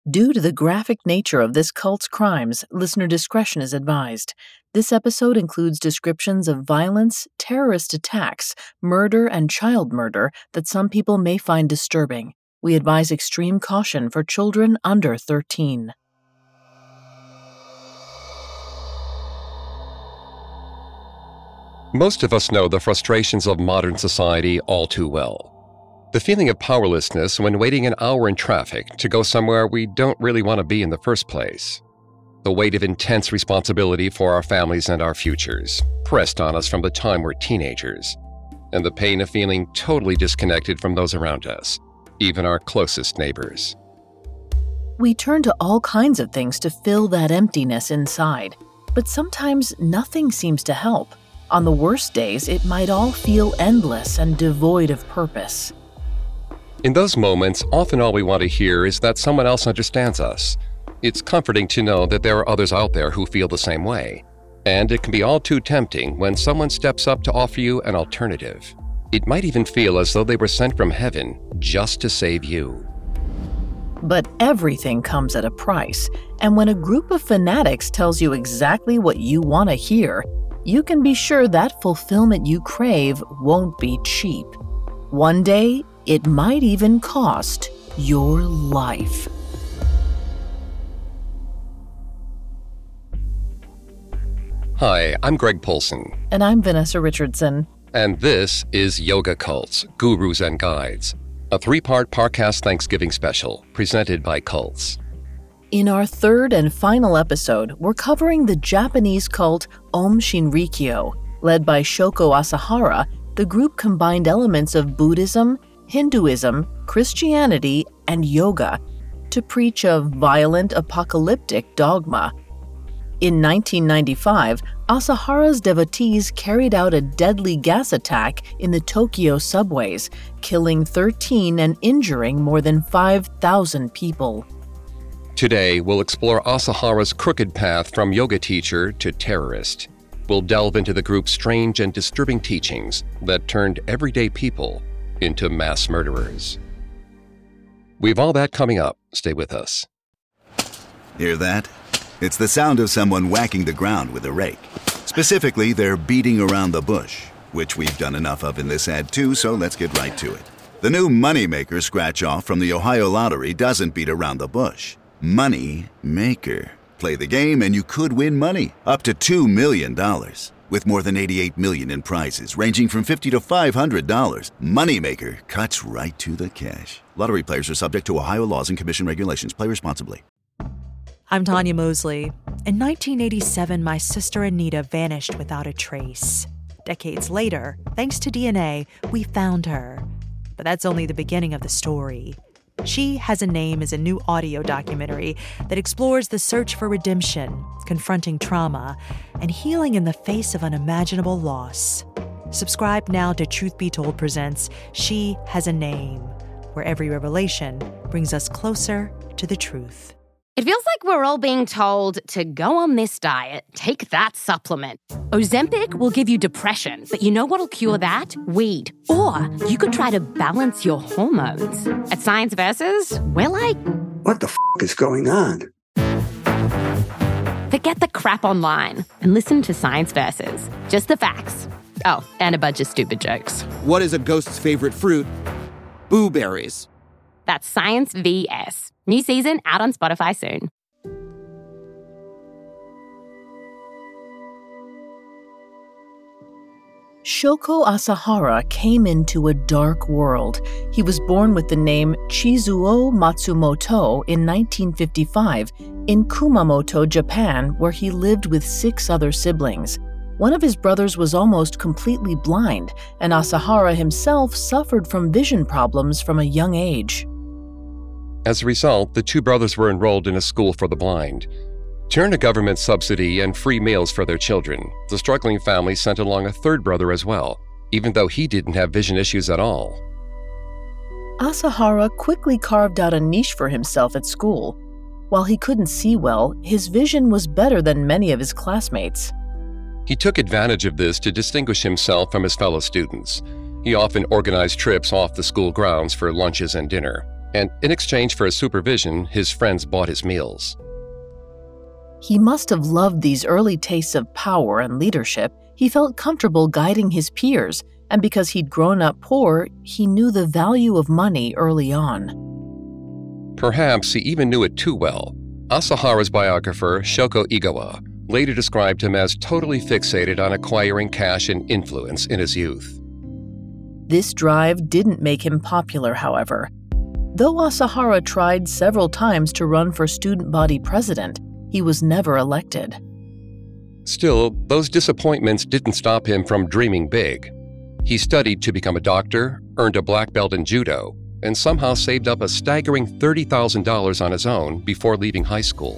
Due to the graphic nature of this cult's crimes, listener discretion is advised. This episode includes descriptions of violence, terrorist attacks, murder, and child murder that some people may find disturbing. We advise extreme caution for children under 13. Most of us know the frustrations of modern society all too well. The feeling of powerlessness when waiting an hour in traffic to go somewhere we don't really want to be in the first place. The weight of intense responsibility for our families and our futures, pressed on us from the time we're teenagers. And the pain of feeling totally disconnected from those around us, even our closest neighbors. We turn to all kinds of things to fill that emptiness inside, but sometimes nothing seems to help. On the worst days, it might all feel endless and devoid of purpose. In those moments, often all we want to hear is that someone else understands us. It's comforting to know that there are others out there who feel the same way. And it can be all too tempting when someone steps up to offer you an alternative. It might even feel as though they were sent from heaven just to save you. But everything comes at a price, and when a group of fanatics tells you exactly what you want to hear, you can be sure that fulfillment you crave won't be cheap. One day, it might even cost your life. Hi, I'm Greg Polson. And I'm Vanessa Richardson. And this is Yoga Cults, Gurus and Guides, a 3-part Parcast Thanksgiving special presented by Cults. In our third and final episode, we're covering the Japanese cult Aum Shinrikyo. Led by Shoko Asahara, the group combined elements of Buddhism, Hinduism, Christianity, and yoga to preach a violent, apocalyptic dogma. In 1995, Asahara's devotees carried out a deadly gas attack in the Tokyo subways, killing 13 and injuring more than 5,000 people. Today, we'll explore Asahara's crooked path from yoga teacher to terrorist. We'll delve into the group's strange and disturbing teachings that turned everyday people into mass murderers. We've all that coming up. Stay with us. Hear that? It's the sound of someone whacking the ground with a rake. Specifically, they're beating around the bush, which we've done enough of in this ad too, so let's get right to it. The new Moneymaker scratch-off from the Ohio Lottery doesn't beat around the bush. Money Maker. Play the game and you could win money, up to $2 million. With more than $88 million in prizes, ranging from $50 to $500, Moneymaker cuts right to the cash. Lottery players are subject to Ohio laws and commission regulations. Play responsibly. I'm Tanya Mosley. In 1987, my sister Anita vanished without a trace. Decades later, thanks to DNA, we found her. But that's only the beginning of the story. She Has a Name is a new audio documentary that explores the search for redemption, confronting trauma, and healing in the face of unimaginable loss. Subscribe now to Truth Be Told presents She Has a Name, where every revelation brings us closer to the truth. It feels like we're all being told to go on this diet, take that supplement. Ozempic will give you depression, but you know what'll cure that? Weed. Or you could try to balance your hormones. At Science Versus, we're like, what the is going on? Forget the crap online and listen to Science Versus. Just the facts. Oh, and a bunch of stupid jokes. What is a ghost's favorite fruit? Blueberries. That's Science VS. New season out on Spotify soon. Shoko Asahara came into a dark world. He was born with the name Chizuo Matsumoto in 1955 in Kumamoto, Japan, where he lived with 6 other siblings. One of his brothers was almost completely blind, and Asahara himself suffered from vision problems from a young age. As a result, the 2 brothers were enrolled in a school for the blind. To earn a government subsidy and free meals for their children, the struggling family sent along a 3rd brother as well, even though he didn't have vision issues at all. Asahara quickly carved out a niche for himself at school. While he couldn't see well, his vision was better than many of his classmates. He took advantage of this to distinguish himself from his fellow students. He often organized trips off the school grounds for lunches and dinner, and in exchange for his supervision, his friends bought his meals. He must have loved these early tastes of power and leadership. He felt comfortable guiding his peers, and because he'd grown up poor, he knew the value of money early on. Perhaps he even knew it too well. Asahara's biographer, Shoko Igawa, later described him as totally fixated on acquiring cash and influence in his youth. This drive didn't make him popular, however. Though Asahara tried several times to run for student body president, he was never elected. Still, those disappointments didn't stop him from dreaming big. He studied to become a doctor, earned a black belt in judo, and somehow saved up a staggering $30,000 on his own before leaving high school.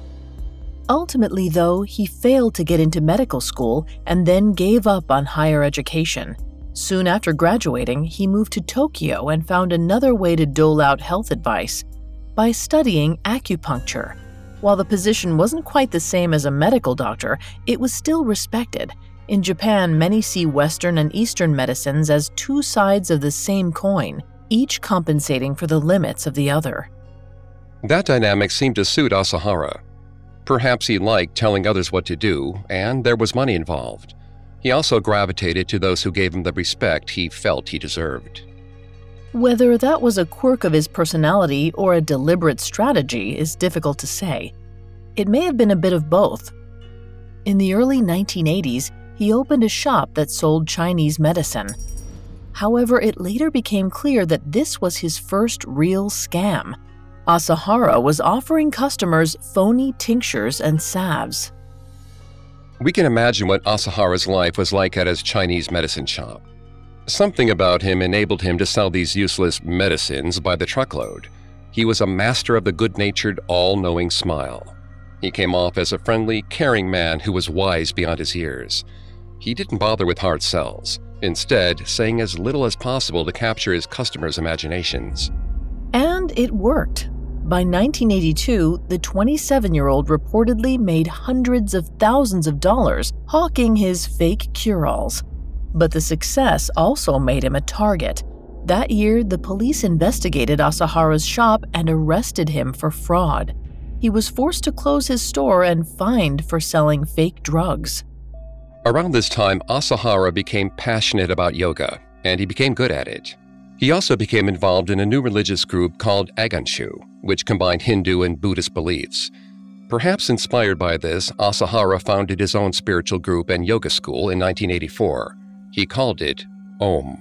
Ultimately, though, he failed to get into medical school and then gave up on higher education. Soon after graduating, he moved to Tokyo and found another way to dole out health advice by studying acupuncture. While the position wasn't quite the same as a medical doctor, it was still respected. In Japan, many see Western and Eastern medicines as two sides of the same coin, each compensating for the limits of the other. That dynamic seemed to suit Asahara. Perhaps he liked telling others what to do, and there was money involved. He also gravitated to those who gave him the respect he felt he deserved. Whether that was a quirk of his personality or a deliberate strategy is difficult to say. It may have been a bit of both. In the early 1980s, he opened a shop that sold Chinese medicine. However, it later became clear that this was his first real scam. Asahara was offering customers phony tinctures and salves. We can imagine what Asahara's life was like at his Chinese medicine shop. Something about him enabled him to sell these useless medicines by the truckload. He was a master of the good-natured, all-knowing smile. He came off as a friendly, caring man who was wise beyond his years. He didn't bother with hard sells, instead saying as little as possible to capture his customers' imaginations. And it worked. By 1982, the 27-year-old reportedly made hundreds of thousands of dollars hawking his fake cure-alls. But the success also made him a target. That year, the police investigated Asahara's shop and arrested him for fraud. He was forced to close his store and fined for selling fake drugs. Around this time, Asahara became passionate about yoga, and he became good at it. He also became involved in a new religious group called Aganshu, which combined Hindu and Buddhist beliefs. Perhaps inspired by this, Asahara founded his own spiritual group and yoga school in 1984. He called it Om.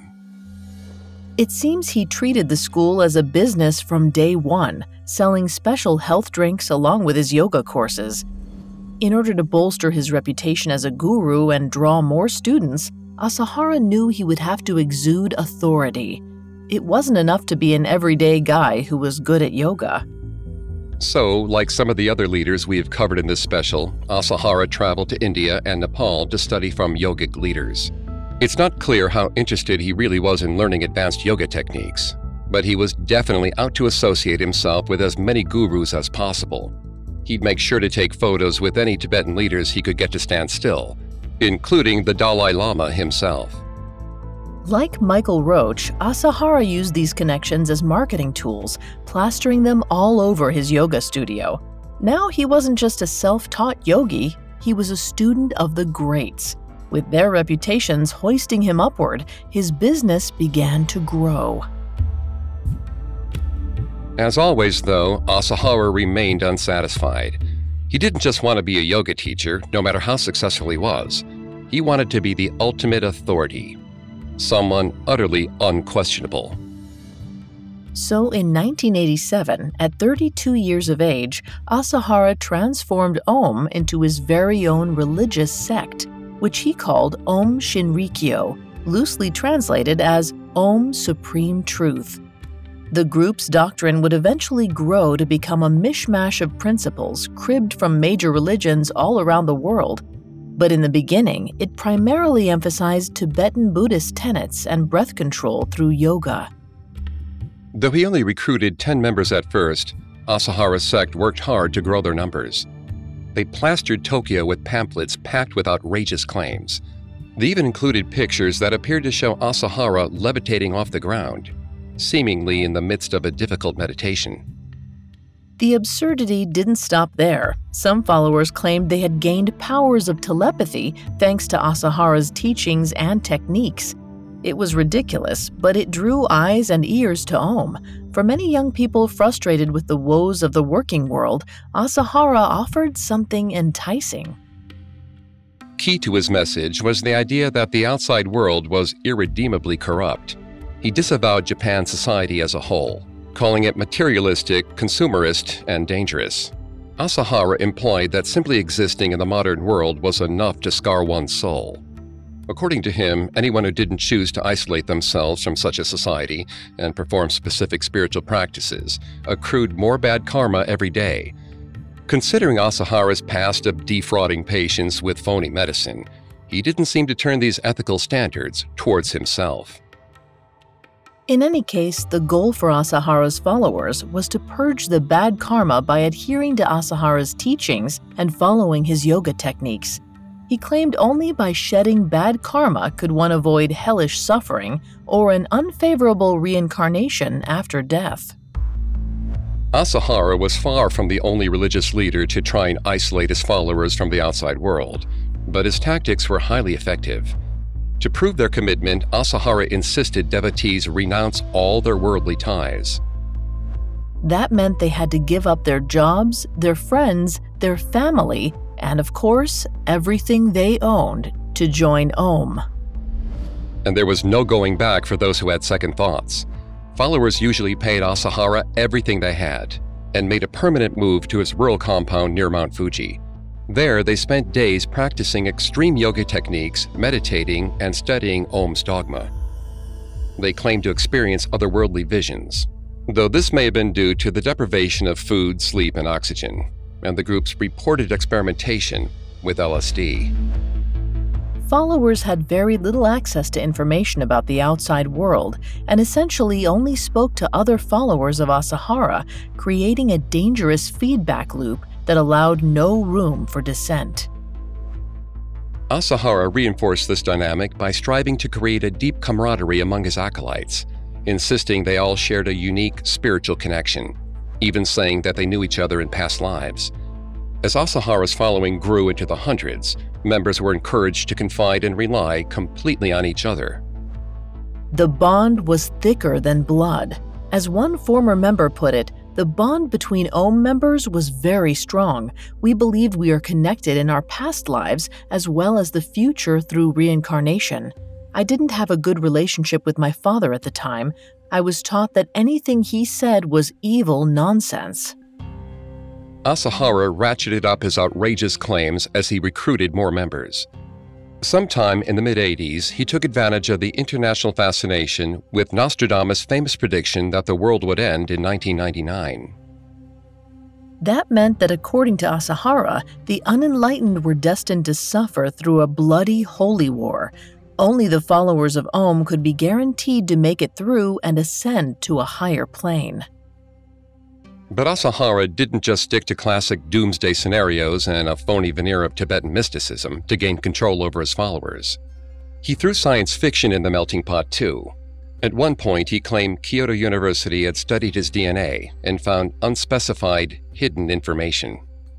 It seems he treated the school as a business from day one, selling special health drinks along with his yoga courses. In order to bolster his reputation as a guru and draw more students, Asahara knew he would have to exude authority. It wasn't enough to be an everyday guy who was good at yoga. So, like some of the other leaders we have covered in this special, Asahara traveled to India and Nepal to study from yogic leaders. It's not clear how interested he really was in learning advanced yoga techniques, but he was definitely out to associate himself with as many gurus as possible. He'd make sure to take photos with any Tibetan leaders he could get to stand still, including the Dalai Lama himself. Like Michael Roach, Asahara used these connections as marketing tools, plastering them all over his yoga studio. Now he wasn't just a self-taught yogi, he was a student of the greats. With their reputations hoisting him upward, his business began to grow. As always, though, Asahara remained unsatisfied. He didn't just want to be a yoga teacher, no matter how successful he was. He wanted to be the ultimate authority, someone utterly unquestionable. So in 1987, at 32 years of age, Asahara transformed Om into his very own religious sect, which he called Om Shinrikyo, loosely translated as Om Supreme Truth. The group's doctrine would eventually grow to become a mishmash of principles cribbed from major religions all around the world. But in the beginning, it primarily emphasized Tibetan Buddhist tenets and breath control through yoga. Though he only recruited 10 members at first, Asahara's sect worked hard to grow their numbers. They plastered Tokyo with pamphlets packed with outrageous claims. They even included pictures that appeared to show Asahara levitating off the ground. seemingly in the midst of a difficult meditation. The absurdity didn't stop there. Some followers claimed they had gained powers of telepathy thanks to Asahara's teachings and techniques. It was ridiculous, but it drew eyes and ears to Om. For many young people frustrated with the woes of the working world, Asahara offered something enticing. Key to his message was the idea that the outside world was irredeemably corrupt. He disavowed Japan's society as a whole, calling it materialistic, consumerist, and dangerous. Asahara implied that simply existing in the modern world was enough to scar one's soul. According to him, anyone who didn't choose to isolate themselves from such a society and perform specific spiritual practices accrued more bad karma every day. Considering Asahara's past of defrauding patients with phony medicine, he didn't seem to turn these ethical standards towards himself. In any case, the goal for Asahara's followers was to purge the bad karma by adhering to Asahara's teachings and following his yoga techniques. He claimed only by shedding bad karma could one avoid hellish suffering or an unfavorable reincarnation after death. Asahara was far from the only religious leader to try and isolate his followers from the outside world, but his tactics were highly effective. To prove their commitment, Asahara insisted devotees renounce all their worldly ties. That meant they had to give up their jobs, their friends, their family, and of course, everything they owned to join Om. And there was no going back for those who had second thoughts. Followers usually paid Asahara everything they had and made a permanent move to his rural compound near Mount Fuji. There, they spent days practicing extreme yoga techniques, meditating, and studying Om's dogma. They claimed to experience otherworldly visions, though this may have been due to the deprivation of food, sleep, and oxygen, and the group's reported experimentation with LSD. Followers had very little access to information about the outside world and essentially only spoke to other followers of Asahara, creating a dangerous feedback loop that allowed no room for dissent. Asahara reinforced this dynamic by striving to create a deep camaraderie among his acolytes, insisting they all shared a unique spiritual connection, even saying that they knew each other in past lives. As Asahara's following grew into the hundreds, members were encouraged to confide and rely completely on each other. The bond was thicker than blood. As one former member put it, the bond between Om members was very strong. We believed we are connected in our past lives as well as the future through reincarnation. I didn't have a good relationship with my father at the time. I was taught that anything he said was evil nonsense. Asahara ratcheted up his outrageous claims as he recruited more members. Sometime in the mid-80s, he took advantage of the international fascination with Nostradamus' famous prediction that the world would end in 1999. That meant that according to Asahara, the unenlightened were destined to suffer through a bloody holy war. Only the followers of Om could be guaranteed to make it through and ascend to a higher plane. But Asahara didn't just stick to classic doomsday scenarios and a phony veneer of Tibetan mysticism to gain control over his followers. He threw science fiction in the melting pot too. At one point, he claimed Kyoto University had studied his DNA and found unspecified, hidden information.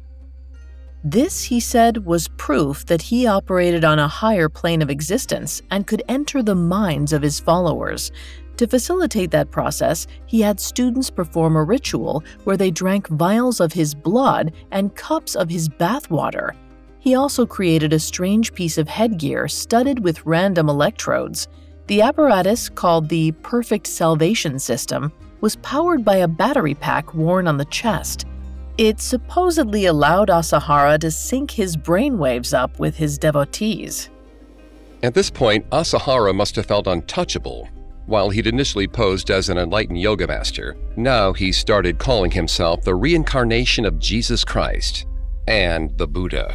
This, he said, was proof that he operated on a higher plane of existence and could enter the minds of his followers. To facilitate that process, he had students perform a ritual where they drank vials of his blood and cups of his bathwater. He also created a strange piece of headgear studded with random electrodes. The apparatus, called the Perfect Salvation System, was powered by a battery pack worn on the chest. It supposedly allowed Asahara to sync his brainwaves up with his devotees. At this point, Asahara must have felt untouchable. While he'd initially posed as an enlightened yoga master, now he started calling himself the reincarnation of Jesus Christ and the Buddha.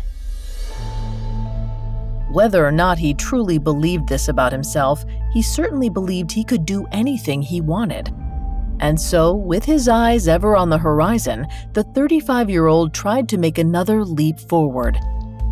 Whether or not he truly believed this about himself, he certainly believed he could do anything he wanted. And so, with his eyes ever on the horizon, the 35-year-old tried to make another leap forward.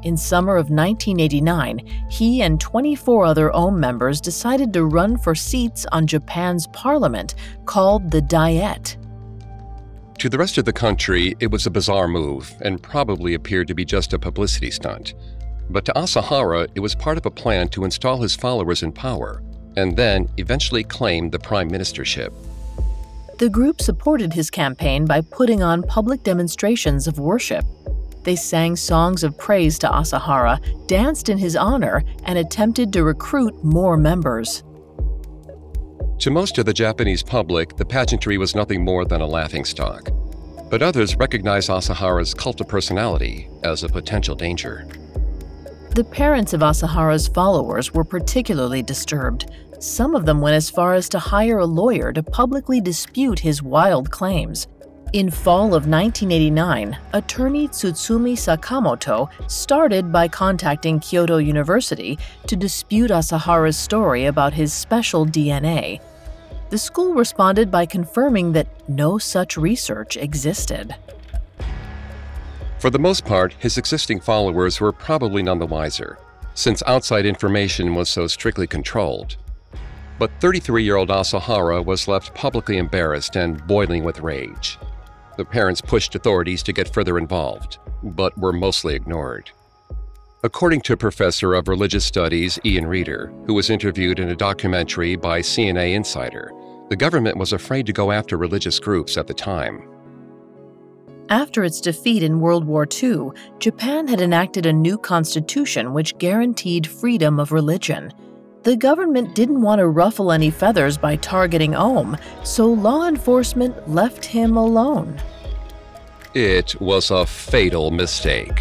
in summer of 1989, he and 24 other Ohm members decided to run for seats on Japan's parliament, called the Diet. To the rest of the country, it was a bizarre move and probably appeared to be just a publicity stunt. But to Asahara, it was part of a plan to install his followers in power and then eventually claim the prime ministership. The group supported his campaign by putting on public demonstrations of worship. They sang songs of praise to Asahara, danced in his honor, and attempted to recruit more members. To most of the Japanese public, the pageantry was nothing more than a laughingstock. But others recognized Asahara's cult of personality as a potential danger. The parents of Asahara's followers were particularly disturbed. Some of them went as far as to hire a lawyer to publicly dispute his wild claims. In fall of 1989, attorney Tsutsumi Sakamoto started by contacting Kyoto University to dispute Asahara's story about his special DNA. The school responded by confirming that no such research existed. For the most part, his existing followers were probably none the wiser, since outside information was so strictly controlled. But 33-year-old Asahara was left publicly embarrassed and boiling with rage. The parents pushed authorities to get further involved, but were mostly ignored. According to Professor of Religious Studies Ian Reeder, who was interviewed in a documentary by CNA Insider, the government was afraid to go after religious groups at the time. After its defeat in World War II, Japan had enacted a new constitution which guaranteed freedom of religion. The government didn't want to ruffle any feathers by targeting Ohm, so law enforcement left him alone. It was a fatal mistake.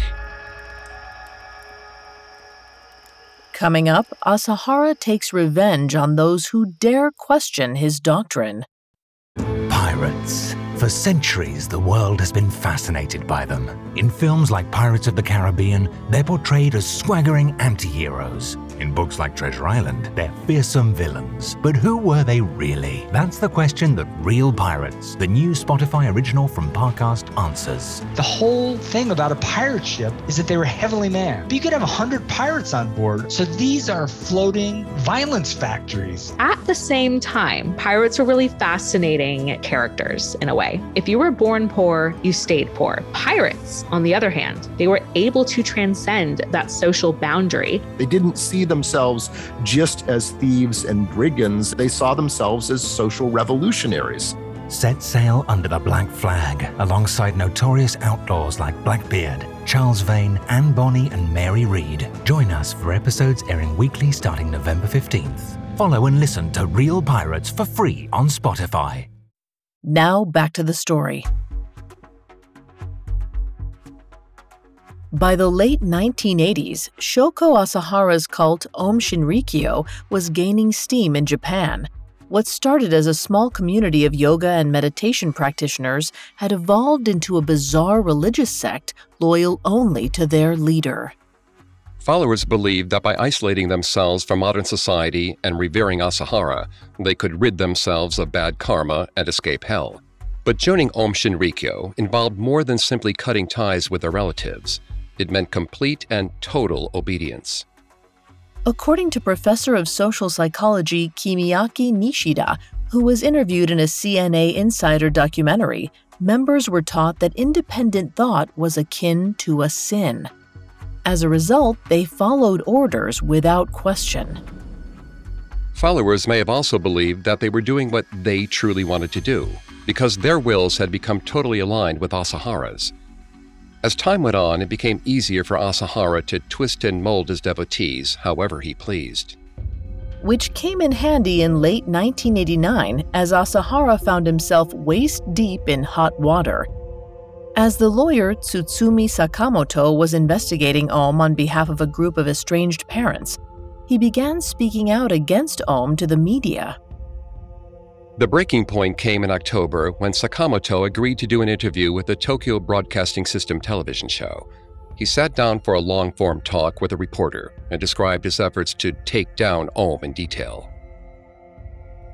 Coming up, Asahara takes revenge on those who dare question his doctrine. Pirates. For centuries, the world has been fascinated by them. In films like Pirates of the Caribbean, they're portrayed as swaggering anti-heroes. In books like Treasure Island, they're fearsome villains. But who were they really? That's the question that Real Pirates, the new Spotify original from Parcast, answers. The whole thing about a pirate ship is that they were heavily manned. But you could have 100 pirates on board, so these are floating violence factories. At the same time, pirates were really fascinating characters in a way. If you were born poor, you stayed poor. Pirates, on the other hand, they were able to transcend that social boundary. They didn't see themselves just as thieves and brigands. They saw themselves as social revolutionaries. Set sail under the Black Flag alongside notorious outlaws like Blackbeard, Charles Vane, Anne Bonny, and Mary Read. Join us for episodes airing weekly starting November 15th. Follow and listen to Real Pirates for free on Spotify. Now back to the story. By the late 1980s, Shoko Asahara's cult Aum Shinrikyo was gaining steam in Japan. What started as a small community of yoga and meditation practitioners had evolved into a bizarre religious sect loyal only to their leader. Followers believed that by isolating themselves from modern society and revering Asahara, they could rid themselves of bad karma and escape hell. But joining Aum Shinrikyo involved more than simply cutting ties with their relatives. It meant complete and total obedience. According to Professor of Social Psychology Kimiaki Nishida, who was interviewed in a CNA Insider documentary, members were taught that independent thought was akin to a sin. As a result, they followed orders without question. Followers may have also believed that they were doing what they truly wanted to do, because their wills had become totally aligned with Asahara's. As time went on, it became easier for Asahara to twist and mold his devotees however he pleased. Which came in handy in late 1989 as Asahara found himself waist-deep in hot water. As the lawyer Tsutsumi Sakamoto was investigating Aum on behalf of a group of estranged parents, he began speaking out against Aum to the media. The breaking point came in October when Sakamoto agreed to do an interview with the Tokyo Broadcasting System television show. He sat down for a long-form talk with a reporter and described his efforts to take down Aum in detail.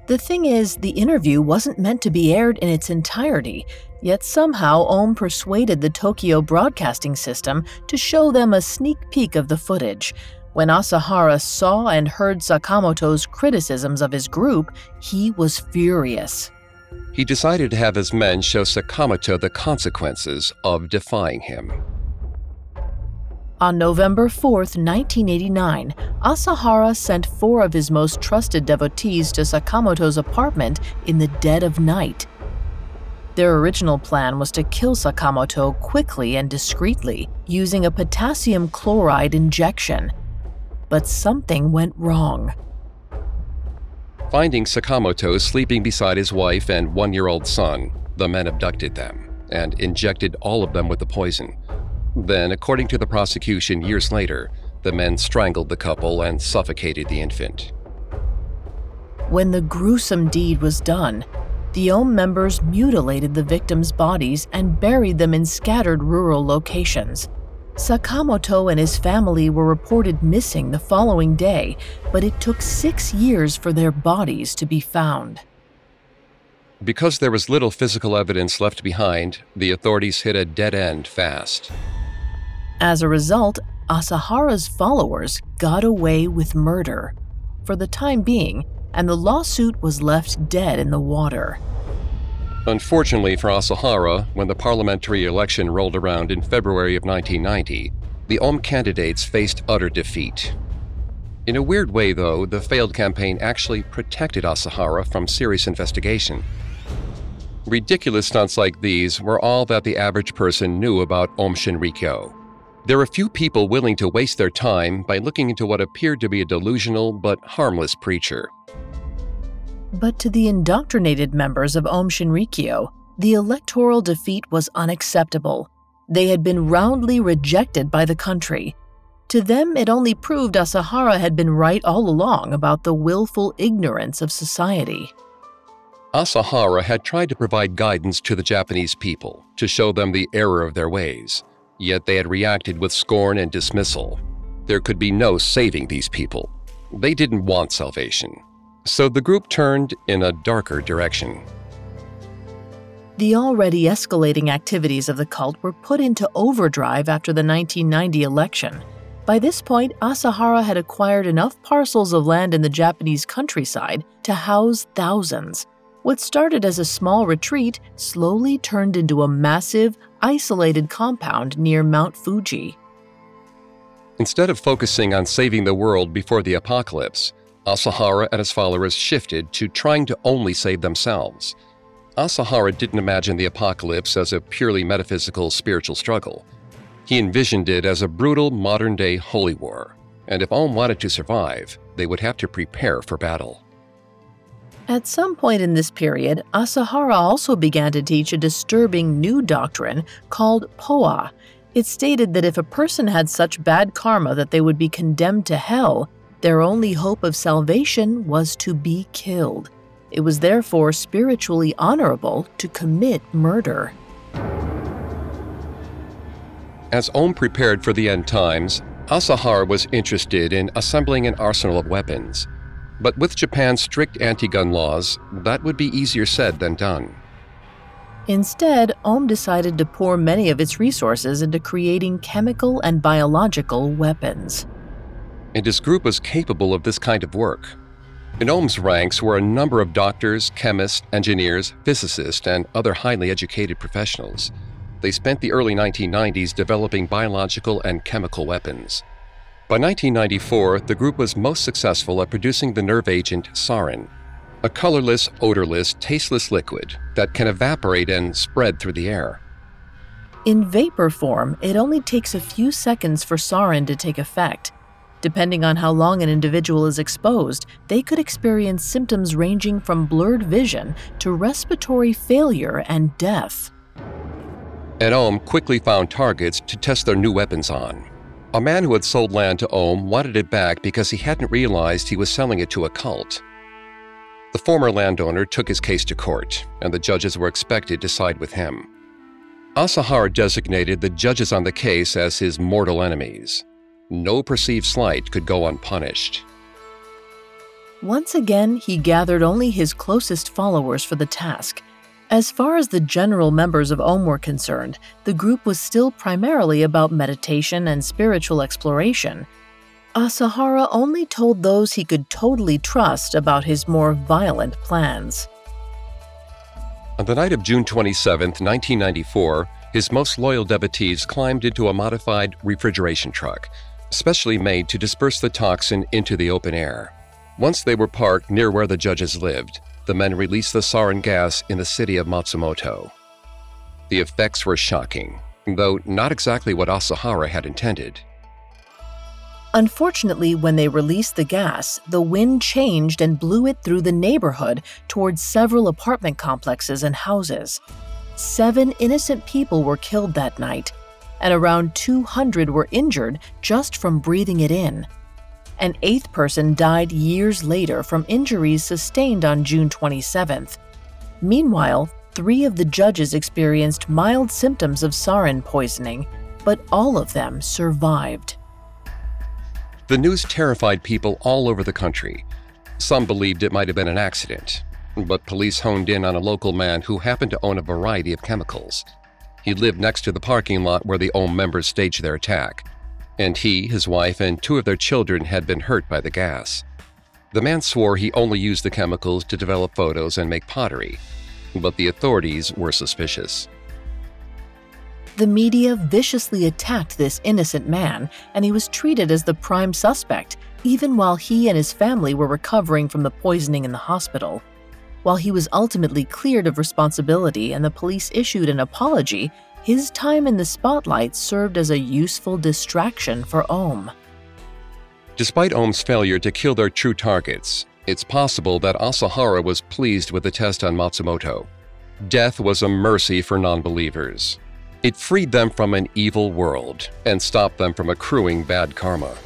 The thing is, the interview wasn't meant to be aired in its entirety, yet somehow Ohm persuaded the Tokyo Broadcasting System to show them a sneak peek of the footage. When Asahara saw and heard Sakamoto's criticisms of his group, he was furious. He decided to have his men show Sakamoto the consequences of defying him. On November 4th, 1989, Asahara sent 4 of his most trusted devotees to Sakamoto's apartment in the dead of night. Their original plan was to kill Sakamoto quickly and discreetly, using a potassium chloride injection. But something went wrong. Finding Sakamoto sleeping beside his wife and 1-year-old son, the men abducted them and injected all of them with the poison. Then, according to the prosecution years later, the men strangled the couple and suffocated the infant. When the gruesome deed was done, the Ohm members mutilated the victims' bodies and buried them in scattered rural locations. Sakamoto and his family were reported missing the following day, but it took 6 years for their bodies to be found. Because there was little physical evidence left behind, the authorities hit a dead end fast. As a result, Asahara's followers got away with murder for the time being, and the lawsuit was left dead in the water. Unfortunately for Asahara, when the parliamentary election rolled around in February of 1990, the Ohm candidates faced utter defeat. In a weird way, though, the failed campaign actually protected Asahara from serious investigation. Ridiculous stunts like these were all that the average person knew about Aum Shinrikyo. There were few people willing to waste their time by looking into what appeared to be a delusional but harmless preacher. But to the indoctrinated members of Aum Shinrikyo, the electoral defeat was unacceptable. They had been roundly rejected by the country. To them, it only proved Asahara had been right all along about the willful ignorance of society. Asahara had tried to provide guidance to the Japanese people to show them the error of their ways, yet they had reacted with scorn and dismissal. There could be no saving these people. They didn't want salvation. So the group turned in a darker direction. The already escalating activities of the cult were put into overdrive after the 1990 election. By this point, Asahara had acquired enough parcels of land in the Japanese countryside to house thousands. What started as a small retreat slowly turned into a massive, isolated compound near Mount Fuji. Instead of focusing on saving the world before the apocalypse, Asahara and his followers shifted to trying to only save themselves. Asahara didn't imagine the apocalypse as a purely metaphysical, spiritual struggle. He envisioned it as a brutal, modern-day holy war, and if Aum wanted to survive, they would have to prepare for battle. At some point in this period, Asahara also began to teach a disturbing new doctrine called Poa. It stated that if a person had such bad karma that they would be condemned to hell, their only hope of salvation was to be killed. It was therefore spiritually honorable to commit murder. As Aum prepared for the end times, Asahara was interested in assembling an arsenal of weapons. But with Japan's strict anti-gun laws, that would be easier said than done. Instead, Aum decided to pour many of its resources into creating chemical and biological weapons. And his group was capable of this kind of work. In Aum's ranks were a number of doctors, chemists, engineers, physicists, and other highly educated professionals. They spent the early 1990s developing biological and chemical weapons. By 1994, the group was most successful at producing the nerve agent sarin, a colorless, odorless, tasteless liquid that can evaporate and spread through the air. In vapor form, it only takes a few seconds for sarin to take effect. Depending on how long an individual is exposed, they could experience symptoms ranging from blurred vision to respiratory failure and death. And Aum quickly found targets to test their new weapons on. A man who had sold land to Aum wanted it back because he hadn't realized he was selling it to a cult. The former landowner took his case to court, and the judges were expected to side with him. Asahara designated the judges on the case as his mortal enemies. No perceived slight could go unpunished. Once again, he gathered only his closest followers for the task. As far as the general members of Om were concerned, the group was still primarily about meditation and spiritual exploration. Asahara only told those he could totally trust about his more violent plans. On the night of June 27, 1994, his most loyal devotees climbed into a modified refrigeration truck, specially made to disperse the toxin into the open air. Once they were parked near where the judges lived, the men released the sarin gas in the city of Matsumoto. The effects were shocking, though not exactly what Asahara had intended. Unfortunately, when they released the gas, the wind changed and blew it through the neighborhood towards several apartment complexes and houses. 7 innocent people were killed that night, and around 200 were injured just from breathing it in. An 8th person died years later from injuries sustained on June 27th. Meanwhile, 3 of the judges experienced mild symptoms of sarin poisoning, but all of them survived. The news terrified people all over the country. Some believed it might have been an accident, but police honed in on a local man who happened to own a variety of chemicals. He lived next to the parking lot where the Om members staged their attack, and he, his wife, and 2 of their children had been hurt by the gas. The man swore he only used the chemicals to develop photos and make pottery, but the authorities were suspicious. The media viciously attacked this innocent man, and he was treated as the prime suspect, even while he and his family were recovering from the poisoning in the hospital. While he was ultimately cleared of responsibility and the police issued an apology, his time in the spotlight served as a useful distraction for Om. Despite Om's failure to kill their true targets, it's possible that Asahara was pleased with the test on Matsumoto. Death was a mercy for non-believers. It freed them from an evil world and stopped them from accruing bad karma.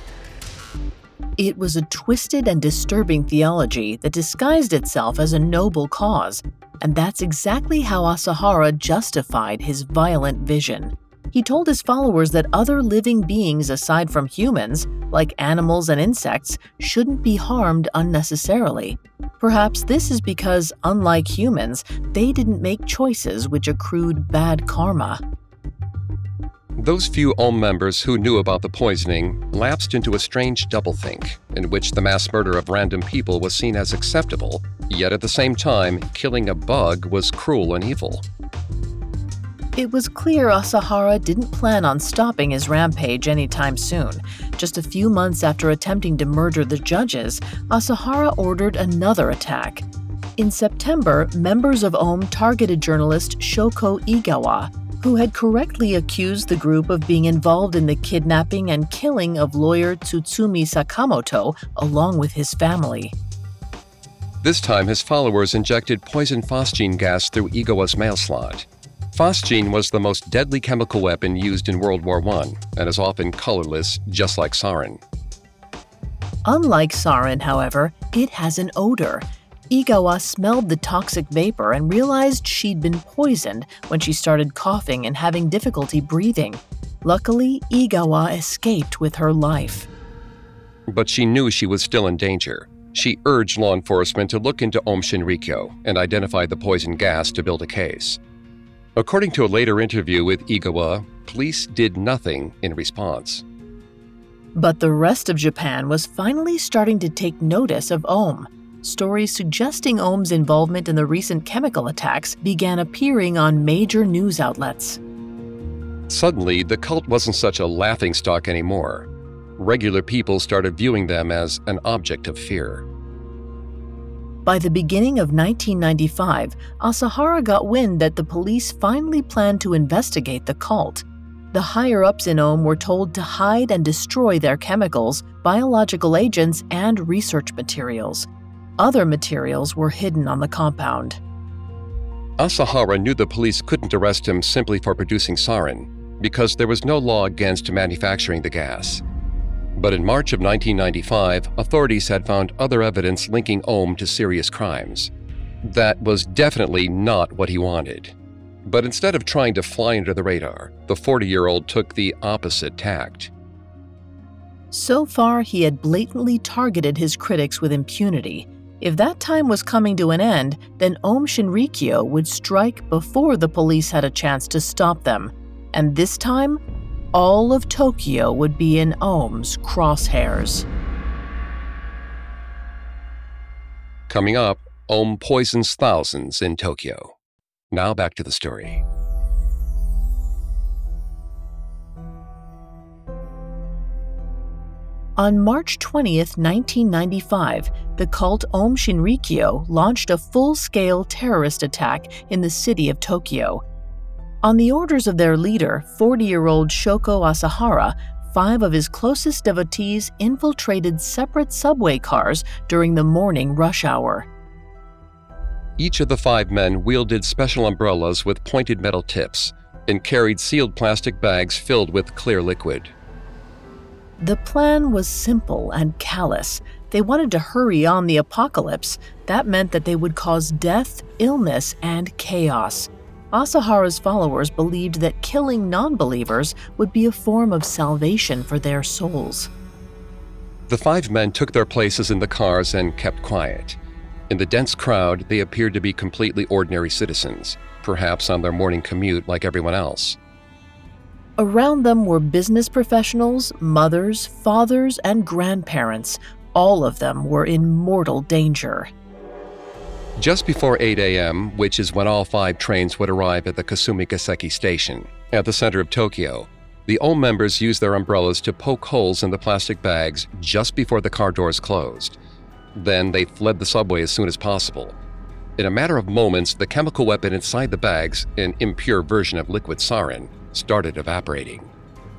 It was a twisted and disturbing theology that disguised itself as a noble cause, and that's exactly how Asahara justified his violent vision. He told his followers that other living beings aside from humans, like animals and insects, shouldn't be harmed unnecessarily. Perhaps this is because, unlike humans, they didn't make choices which accrued bad karma. Those few Om members who knew about the poisoning lapsed into a strange doublethink, in which the mass murder of random people was seen as acceptable, yet at the same time, killing a bug was cruel and evil. It was clear Asahara didn't plan on stopping his rampage anytime soon. Just a few months after attempting to murder the judges, Asahara ordered another attack. In September, members of Om targeted journalist Shoko Igawa, who had correctly accused the group of being involved in the kidnapping and killing of lawyer Tsutsumi Sakamoto along with his family. This time, his followers injected poison phosgene gas through Igawa's mail slot. Phosgene was the most deadly chemical weapon used in World War I and is often colorless, just like sarin. Unlike sarin, however, it has an odor. Igawa smelled the toxic vapor and realized she'd been poisoned when she started coughing and having difficulty breathing. Luckily, Igawa escaped with her life. But she knew she was still in danger. She urged law enforcement to look into Om Shinrikyo and identify the poison gas to build a case. According to a later interview with Igawa, police did nothing in response. But the rest of Japan was finally starting to take notice of Om. Stories suggesting Om's involvement in the recent chemical attacks began appearing on major news outlets. Suddenly, the cult wasn't such a laughingstock anymore. Regular people started viewing them as an object of fear. By the beginning of 1995, Asahara got wind that the police finally planned to investigate the cult. The higher-ups in Om were told to hide and destroy their chemicals, biological agents, and research materials. Other materials were hidden on the compound. Asahara knew the police couldn't arrest him simply for producing sarin, because there was no law against manufacturing the gas. But in March of 1995, authorities had found other evidence linking Om to serious crimes. That was definitely not what he wanted. But instead of trying to fly under the radar, the 40-year-old took the opposite tact. So far, he had blatantly targeted his critics with impunity. If that time was coming to an end, then Aum Shinrikyo would strike before the police had a chance to stop them. And this time, all of Tokyo would be in Aum's crosshairs. Coming up, Aum poisons thousands in Tokyo. Now back to the story. On March 20th, 1995, the cult Aum Shinrikyo launched a full-scale terrorist attack in the city of Tokyo. On the orders of their leader, 40-year-old Shoko Asahara, 5 of his closest devotees infiltrated separate subway cars during the morning rush hour. Each of the 5 men wielded special umbrellas with pointed metal tips and carried sealed plastic bags filled with clear liquid. The plan was simple and callous. They wanted to hurry on the apocalypse. That meant that they would cause death, illness, and chaos. Asahara's followers believed that killing non-believers would be a form of salvation for their souls. The 5 men took their places in the cars and kept quiet. In the dense crowd, they appeared to be completely ordinary citizens, perhaps on their morning commute like everyone else. Around them were business professionals, mothers, fathers, and grandparents. All of them were in mortal danger. Just before 8 a.m., which is when all 5 trains would arrive at the Kasumigaseki station, at the center of Tokyo, the Aum members used their umbrellas to poke holes in the plastic bags just before the car doors closed. Then they fled the subway as soon as possible. In a matter of moments, the chemical weapon inside the bags, an impure version of liquid sarin, started evaporating.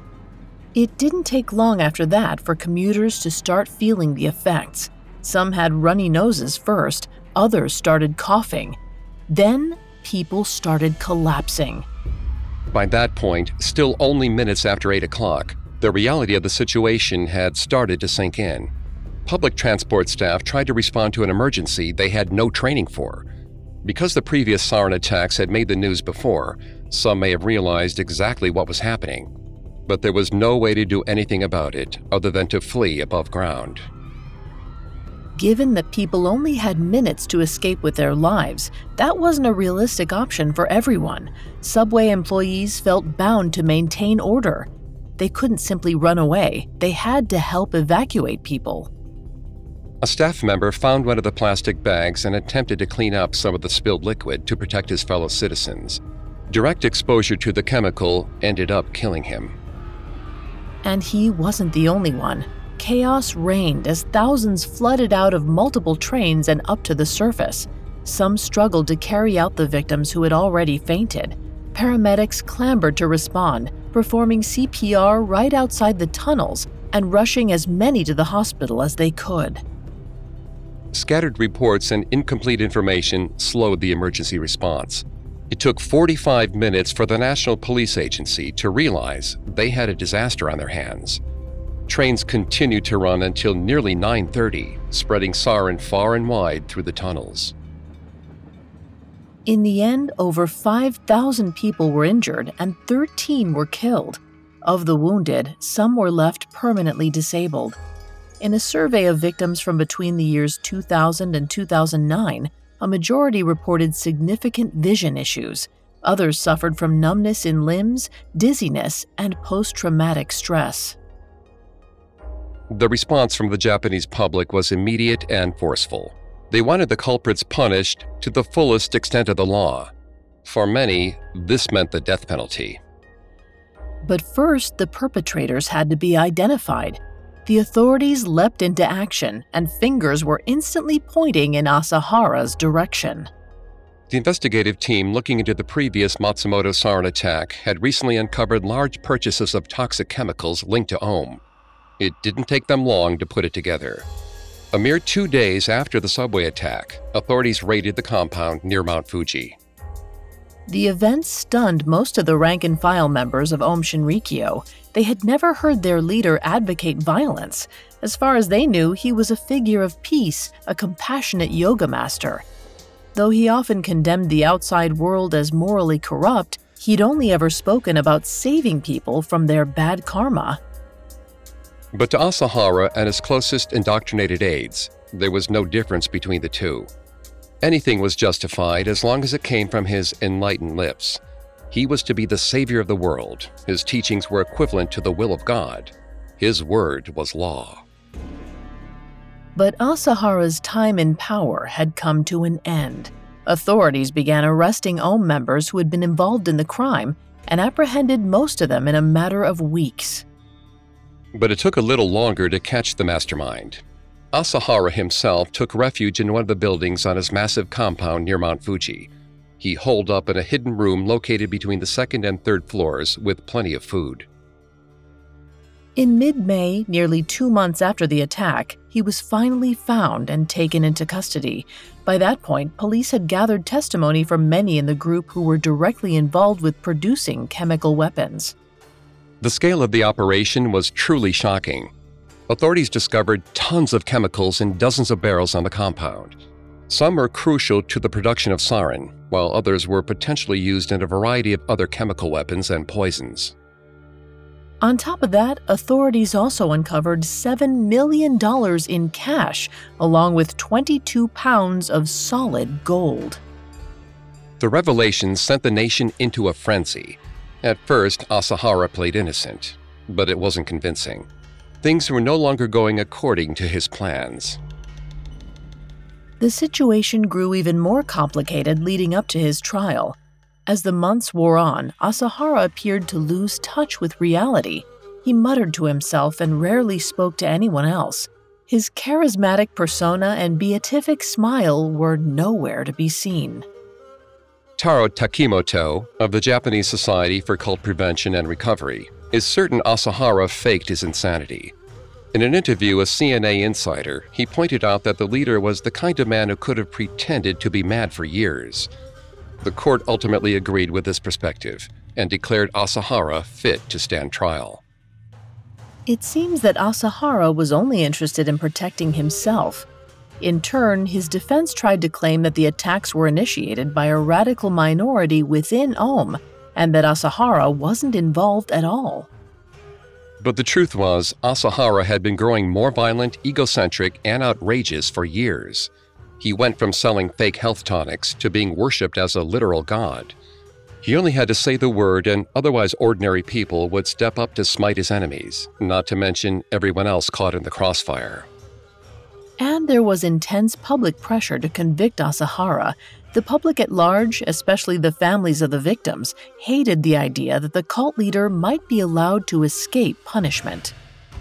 It didn't take long after that for commuters to start feeling the effects. Some had runny noses first, others started coughing. Then people started collapsing. By that point, still only minutes after 8 o'clock, the reality of the situation had started to sink in. Public transport staff tried to respond to an emergency they had no training for. Because the previous sarin attacks had made the news before, some may have realized exactly what was happening. But there was no way to do anything about it other than to flee above ground. Given that people only had minutes to escape with their lives, that wasn't a realistic option for everyone. Subway employees felt bound to maintain order. They couldn't simply run away. They had to help evacuate people. A staff member found one of the plastic bags and attempted to clean up some of the spilled liquid to protect his fellow citizens. Direct exposure to the chemical ended up killing him. And he wasn't the only one. Chaos reigned as thousands flooded out of multiple trains and up to the surface. Some struggled to carry out the victims who had already fainted. Paramedics clambered to respond, performing CPR right outside the tunnels and rushing as many to the hospital as they could. Scattered reports and incomplete information slowed the emergency response. It took 45 minutes for the National Police Agency to realize they had a disaster on their hands. Trains continued to run until nearly 9:30, spreading sarin far and wide through the tunnels. In the end, over 5,000 people were injured and 13 were killed. Of the wounded, some were left permanently disabled. In a survey of victims from between the years 2000 and 2009, a majority reported significant vision issues. Others suffered from numbness in limbs, dizziness, and post-traumatic stress. The response from the Japanese public was immediate and forceful. They wanted the culprits punished to the fullest extent of the law. For many, this meant the death penalty. But first, the perpetrators had to be identified. The authorities leapt into action, and fingers were instantly pointing in Asahara's direction. The investigative team looking into the previous Matsumoto sarin attack had recently uncovered large purchases of toxic chemicals linked to Aum. It didn't take them long to put it together. A mere 2 days after the subway attack, authorities raided the compound near Mount Fuji. The event stunned most of the rank-and-file members of Aum Shinrikyo. They had never heard their leader advocate violence. As far as they knew, he was a figure of peace, a compassionate yoga master. Though he often condemned the outside world as morally corrupt, he'd only ever spoken about saving people from their bad karma. But to Asahara and his closest indoctrinated aides, there was no difference between the two. Anything was justified as long as it came from his enlightened lips. He was to be the savior of the world. His teachings were equivalent to the will of God. His word was law. But Asahara's time in power had come to an end. Authorities began arresting Aum members who had been involved in the crime and apprehended most of them in a matter of weeks. But it took a little longer to catch the mastermind. Asahara himself took refuge in one of the buildings on his massive compound near Mount Fuji. He holed up in a hidden room located between the second and third floors with plenty of food. In mid-May, nearly 2 months after the attack, he was finally found and taken into custody. By that point, police had gathered testimony from many in the group who were directly involved with producing chemical weapons. The scale of the operation was truly shocking. Authorities discovered tons of chemicals in dozens of barrels on the compound. Some were crucial to the production of sarin, while others were potentially used in a variety of other chemical weapons and poisons. On top of that, authorities also uncovered $7 million in cash, along with 22 pounds of solid gold. The revelation sent the nation into a frenzy. At first, Asahara played innocent, but it wasn't convincing. Things were no longer going according to his plans. The situation grew even more complicated leading up to his trial. As the months wore on, Asahara appeared to lose touch with reality. He muttered to himself and rarely spoke to anyone else. His charismatic persona and beatific smile were nowhere to be seen. Taro Takimoto, of the Japanese Society for Cult Prevention and Recovery, is certain Asahara faked his insanity. In an interview with CNA Insider, he pointed out that the leader was the kind of man who could have pretended to be mad for years. The court ultimately agreed with this perspective and declared Asahara fit to stand trial. It seems that Asahara was only interested in protecting himself. In turn, his defense tried to claim that the attacks were initiated by a radical minority within Aum, and that Asahara wasn't involved at all. But the truth was, Asahara had been growing more violent, egocentric, and outrageous for years. He went from selling fake health tonics to being worshipped as a literal god. He only had to say the word and otherwise ordinary people would step up to smite his enemies, not to mention everyone else caught in the crossfire. And there was intense public pressure to convict Asahara. The public at large, especially the families of the victims, hated the idea that the cult leader might be allowed to escape punishment.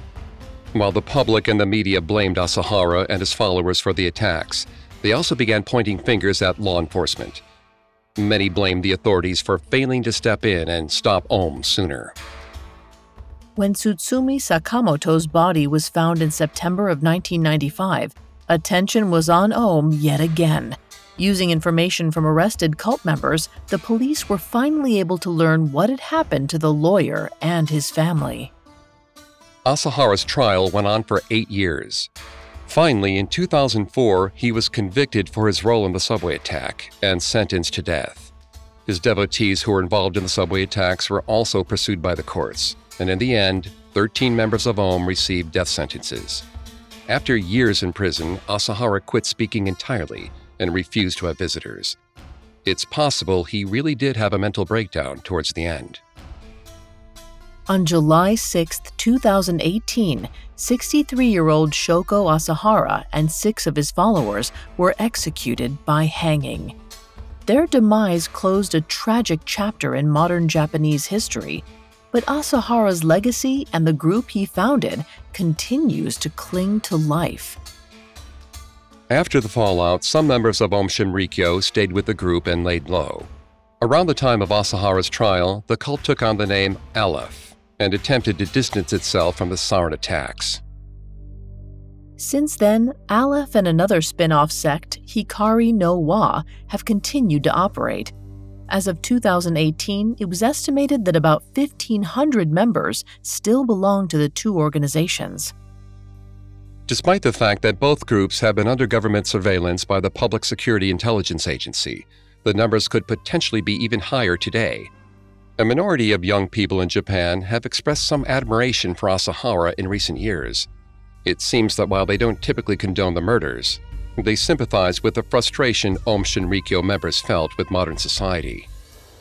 While the public and the media blamed Asahara and his followers for the attacks, they also began pointing fingers at law enforcement. Many blamed the authorities for failing to step in and stop Aum sooner. When Tsutsumi Sakamoto's body was found in September of 1995, attention was on Aum yet again. Using information from arrested cult members, the police were finally able to learn what had happened to the lawyer and his family. Asahara's trial went on for 8 years. Finally, in 2004, he was convicted for his role in the subway attack and sentenced to death. His devotees who were involved in the subway attacks were also pursued by the courts, and in the end, 13 members of Aum received death sentences. After years in prison, Asahara quit speaking entirely and refused to have visitors. It's possible he really did have a mental breakdown towards the end. On July 6, 2018, 63-year-old Shoko Asahara and 6 of his followers were executed by hanging. Their demise closed a tragic chapter in modern Japanese history, but Asahara's legacy and the group he founded continues to cling to life. After the fallout, some members of Aum Shinrikyo stayed with the group and laid low. Around the time of Asahara's trial, the cult took on the name Aleph and attempted to distance itself from the sarin attacks. Since then, Aleph and another spin-off sect, Hikari no Wa, have continued to operate. As of 2018, it was estimated that about 1,500 members still belong to the two organizations. Despite the fact that both groups have been under government surveillance by the Public Security Intelligence Agency, the numbers could potentially be even higher today. A minority of young people in Japan have expressed some admiration for Asahara in recent years. It seems that while they don't typically condone the murders, they sympathize with the frustration Aum Shinrikyo members felt with modern society.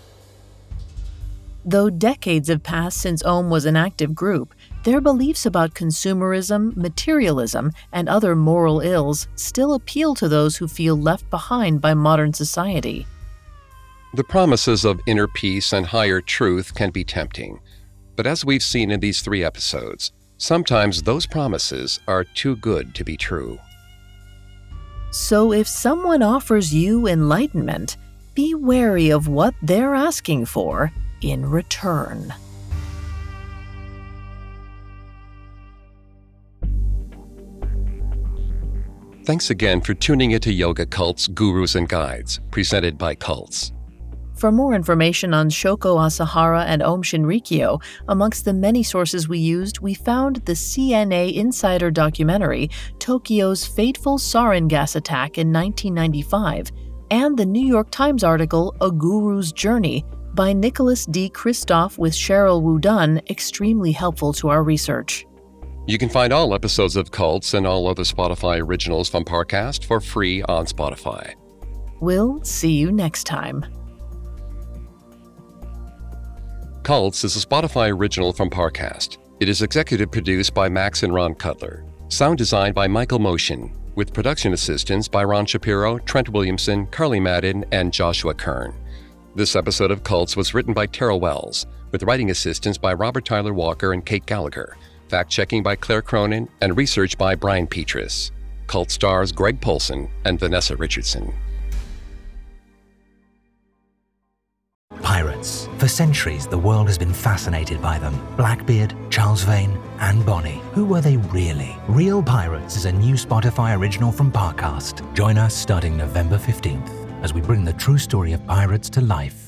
Though decades have passed since Aum was an active group, their beliefs about consumerism, materialism, and other moral ills still appeal to those who feel left behind by modern society. The promises of inner peace and higher truth can be tempting, but as we've seen in these 3 episodes, sometimes those promises are too good to be true. So if someone offers you enlightenment, be wary of what they're asking for in return. Thanks again for tuning into Yoga Cults, Gurus, and Guides, presented by Cults. For more information on Shoko Asahara and Aum Shinrikyo, amongst the many sources we used, we found the CNA Insider documentary, Tokyo's Fateful Sarin Gas Attack in 1995, and the New York Times article, A Guru's Journey, by Nicholas D. Kristof with Cheryl Wu Dunn, extremely helpful to our research. You can find all episodes of Cults and all other Spotify originals from Parcast for free on Spotify. We'll see you next time. Cults is a Spotify original from Parcast. It is executive produced by Max and Ron Cutler. Sound designed by Michael Motion, with production assistance by Ron Shapiro, Trent Williamson, Carly Madden, and Joshua Kern. This episode of Cults was written by Tara Wells, with writing assistance by Robert Tyler Walker and Kate Gallagher, fact-checking by Claire Cronin, and research by Brian Petrus. Cult stars Greg Polson and Vanessa Richardson. Pirates. For centuries, the world has been fascinated by them. Blackbeard, Charles Vane, Anne Bonny. Who were they really? Real Pirates is a new Spotify original from Parcast. Join us starting November 15th as we bring the true story of pirates to life.